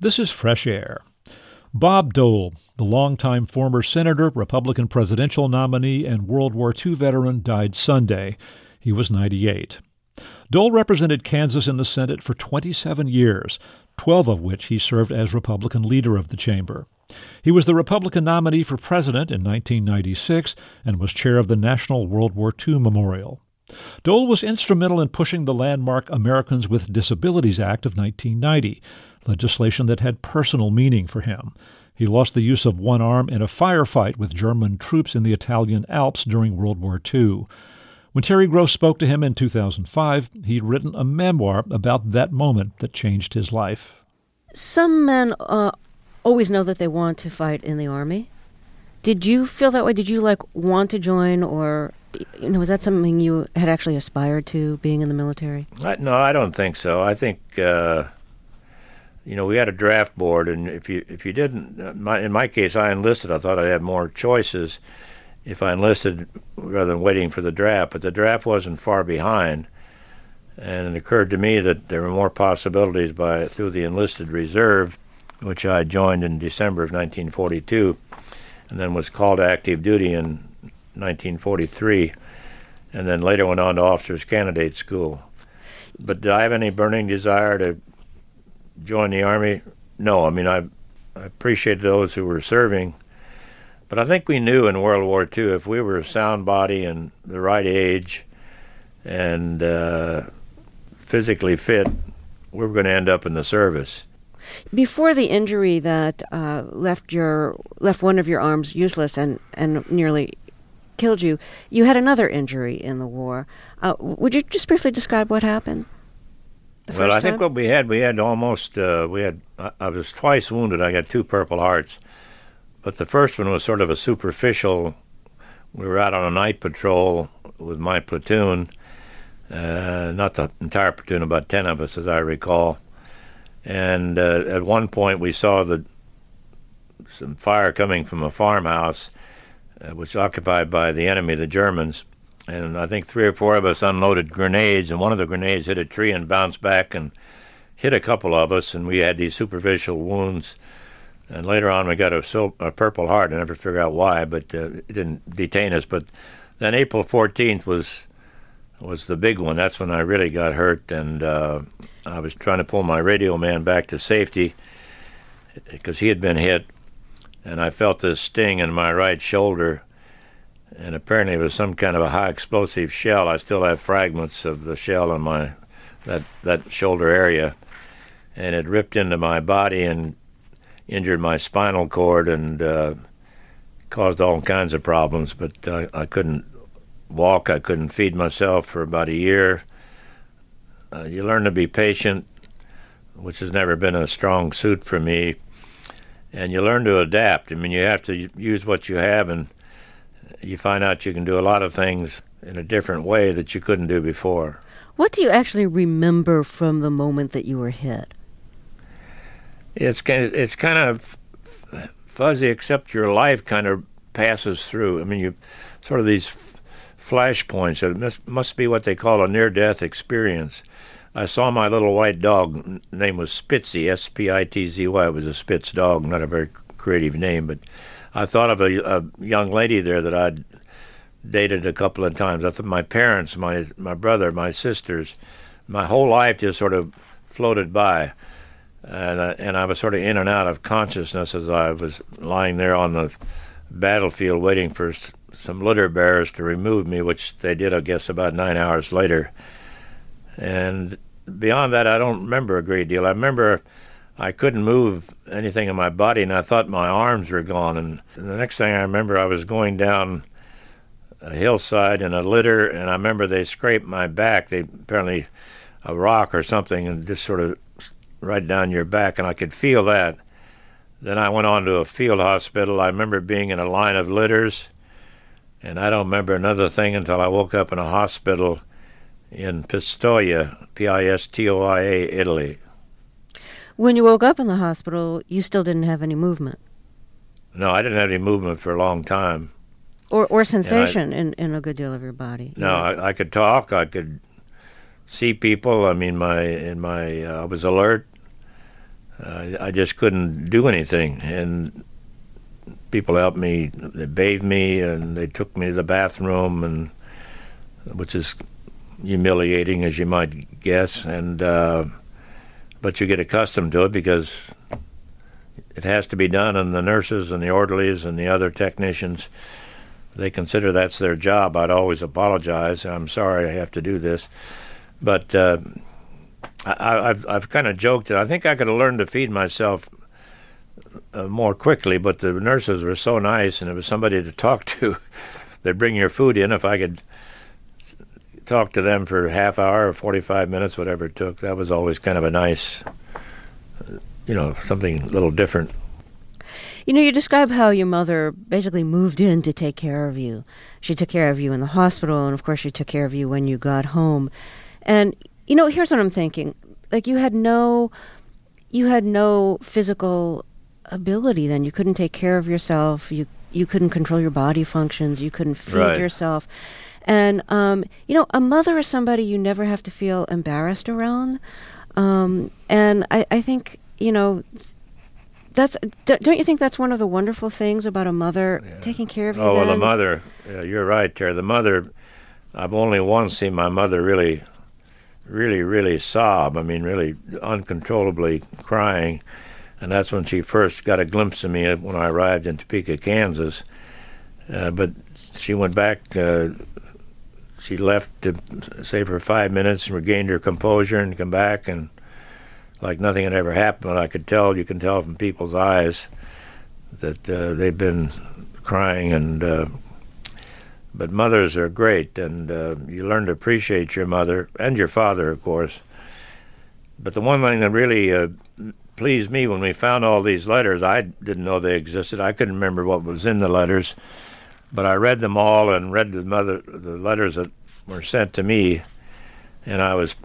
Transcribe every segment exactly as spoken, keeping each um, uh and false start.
This is Fresh Air. Bob Dole, the longtime former senator, Republican presidential nominee, and World War Two veteran, died Sunday. He was ninety-eight. Dole represented Kansas in the Senate for twenty-seven years, twelve of which he served as Republican leader of the chamber. He was the Republican nominee for president in nineteen ninety-six and was chair of the National World War Two Memorial. Dole was instrumental in pushing the landmark Americans with Disabilities Act of nineteen ninety, legislation that had personal meaning for him. He lost the use of one arm in a firefight with German troops in the Italian Alps during World War Two. When Terry Gross spoke to him in two thousand five, he'd written a memoir about that moment that changed his life. Some men uh, always know that they want to fight in the Army. Did you feel that way? Did you, like, want to join, or, you know, was that something you had actually aspired to, being in the military? I, no, I don't think so. I think, uh, you know, we had a draft board, and if you if you didn't, my, in my case, I enlisted. I thought I'd have more choices if I enlisted rather than waiting for the draft, but the draft wasn't far behind, and it occurred to me that there were more possibilities by through the enlisted reserve, which I joined in December of nineteen forty-two, and then was called to active duty in nineteen forty-three, and then later went on to officers' candidate school. But did I have any burning desire to join the Army? No. I mean, I, I appreciate those who were serving, but I think we knew in World War Two if we were a sound body and the right age and uh, physically fit, we were going to end up in the service. Before the injury that uh, left your left one of your arms useless and, and nearly killed you, you had another injury in the war. Uh, would you just briefly describe what happened? Well, I think what we had, we had almost, uh, we had, I, I was twice wounded. I got two Purple Hearts. But the first one was sort of a superficial. We were out on a night patrol with my platoon, uh, not the entire platoon, about ten of us, as I recall. And uh, at one point we saw the some fire coming from a farmhouse, uh, which was occupied by the enemy, the Germans. And I think three or four of us unloaded grenades, and one of the grenades hit a tree and bounced back and hit a couple of us, and we had these superficial wounds. And later on, we got a, sil- a Purple Heart. I never figured out why, but uh, it didn't detain us. But then April fourteenth was was the big one. That's when I really got hurt, and uh, I was trying to pull my radio man back to safety because he had been hit, and I felt this sting in my right shoulder, and apparently it was some kind of a high explosive shell. I still have fragments of the shell in my that that shoulder area, and it ripped into my body and injured my spinal cord and uh, caused all kinds of problems. But uh, I couldn't walk. I couldn't feed myself for about a year. Uh, you learn to be patient, which has never been a strong suit for me, and you learn to adapt. I mean, you have to use what you have, and you find out you can do a lot of things in a different way that you couldn't do before. What do you actually remember from the moment that you were hit? It's kind of, it's kind of fuzzy, except your life kind of passes through. I mean, you sort of these f- flash points. It must, must be what they call a near-death experience. I saw my little white dog. Name was Spitzy, S P I T Z Y. It was a Spitz dog, not a very creative name, but I thought of a, a young lady there that I'd dated a couple of times. I thought my parents, my my brother, my sisters, my whole life just sort of floated by. And I, and I was sort of in and out of consciousness as I was lying there on the battlefield waiting for s- some litter bearers to remove me, which they did, I guess, about nine hours later. And beyond that, I don't remember a great deal. I remember I couldn't move anything in my body, and I thought my arms were gone. And the next thing I remember, I was going down a hillside in a litter, and I remember they scraped my back. They apparently a rock or something, and just sort of right down your back, and I could feel that. Then I went on to a field hospital. I remember being in a line of litters, and I don't remember another thing until I woke up in a hospital in Pistoia, P I S T O I A, Italy. When you woke up in the hospital, you still didn't have any movement? No, I didn't have any movement for a long time. Or or sensation I, in, in a good deal of your body? No, yeah. I, I could talk. I could see people. I mean, my in my uh, I was alert. uh, I just couldn't do anything. And people helped me. They bathed me, and they took me to the bathroom, and which is humiliating, as you might guess. And uh, but you get accustomed to it because it has to be done, and the nurses and the orderlies and the other technicians, they consider that's their job. I'd always apologize. I'm sorry I have to do this. But uh, I, I've, I've kind of joked that I think I could have learned to feed myself uh, more quickly, but the nurses were so nice, and it was somebody to talk to. They'd bring your food in. If I could talk to them for a half hour or forty-five minutes, whatever it took, that was always kind of a nice, you know, something a little different. You know, you describe how your mother basically moved in to take care of you. She took care of you in the hospital, and of course she took care of you when you got home. And, you know, here's what I'm thinking. Like, you had no, you had no physical ability then. You couldn't take care of yourself. You you couldn't control your body functions. You couldn't feed Right. yourself. And, um, you know, a mother is somebody you never have to feel embarrassed around. Um, and I, I think, you know, that's, don't you think that's one of the wonderful things about a mother Yeah. taking care of you Oh, well, then? the mother, yeah, you're right, Terry. The mother, I've only once seen my mother really, really, really sob. I mean, really uncontrollably crying. And that's when she first got a glimpse of me when I arrived in Topeka, Kansas. Uh, but she went back, uh, she left to say for five minutes and regained her composure and come back, and like nothing had ever happened. I could tell, you can tell from people's eyes that uh, they've been crying. And uh, but mothers are great, and uh, you learn to appreciate your mother and your father, of course. But the one thing that really uh, pleased me when we found all these letters, I didn't know they existed. I couldn't remember what was in the letters, but I read them all and read the mother the letters that were sent to me, and I was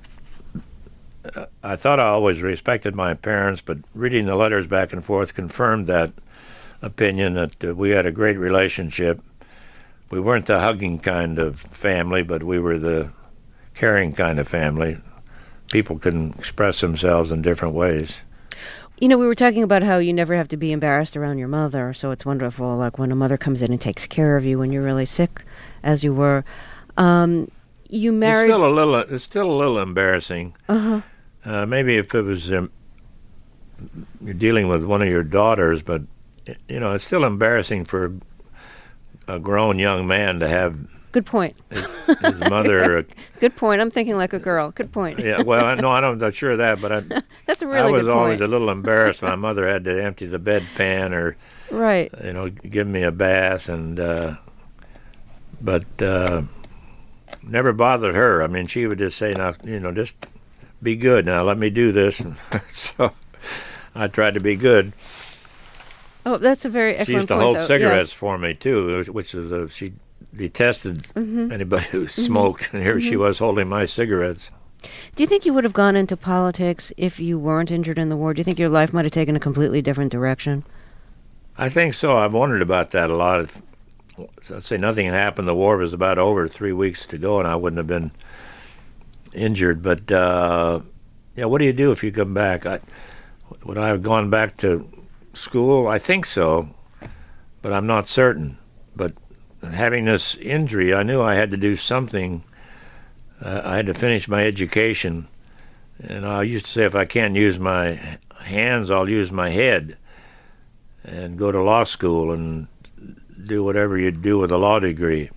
I thought I always respected my parents, but reading the letters back and forth confirmed that opinion, that uh, we had a great relationship. We weren't the hugging kind of family, but we were the caring kind of family. People can express themselves in different ways. You know, we were talking about how you never have to be embarrassed around your mother, so it's wonderful, like when a mother comes in and takes care of you when you're really sick, as you were. Um, you married... It's still a little, it's still a little embarrassing. Uh-huh. Uh, maybe if it was um, you're dealing with one of your daughters, but, you know, it's still embarrassing for a grown young man to have Good point. his, his mother... Good point. I'm thinking like a girl. Good point. Yeah, well, I, no, I'm not sure of that, but I, That's a really I was good point. always a little embarrassed. My mother had to empty the bedpan or, Right. you know, give me a bath, and uh, but uh, never bothered her. I mean, she would just say, "Now, you know, just be good. Now, let me do this." And so I tried to be good. Oh, that's a very excellent She used to point, hold though. cigarettes Yes. for me too, which is a, she detested Mm-hmm. anybody who smoked, and here she was holding my cigarettes. Do you think you would have gone into politics if you weren't injured in the war? Do you think your life might have taken a completely different direction? I think so. I've wondered about that a lot. If, let's say nothing had happened, the war was about over, three weeks to go, and I wouldn't have been injured. But uh, yeah, what do you do if you come back? I, would I have gone back to school? I think so, but I'm not certain. But having this injury, I knew I had to do something. Uh, I had to finish my education, and I used to say, if I can't use my hands, I'll use my head and go to law school and do whatever you do with a law degree.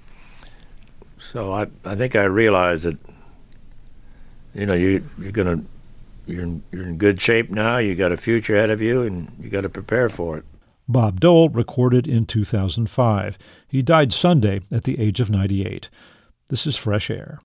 So I, I think I realized that, you know, you you're gonna you're in, you're in good shape now. You got a future ahead of you, and you got to prepare for it. Bob Dole recorded in two thousand five. He died Sunday at the age of ninety-eight. This is Fresh Air.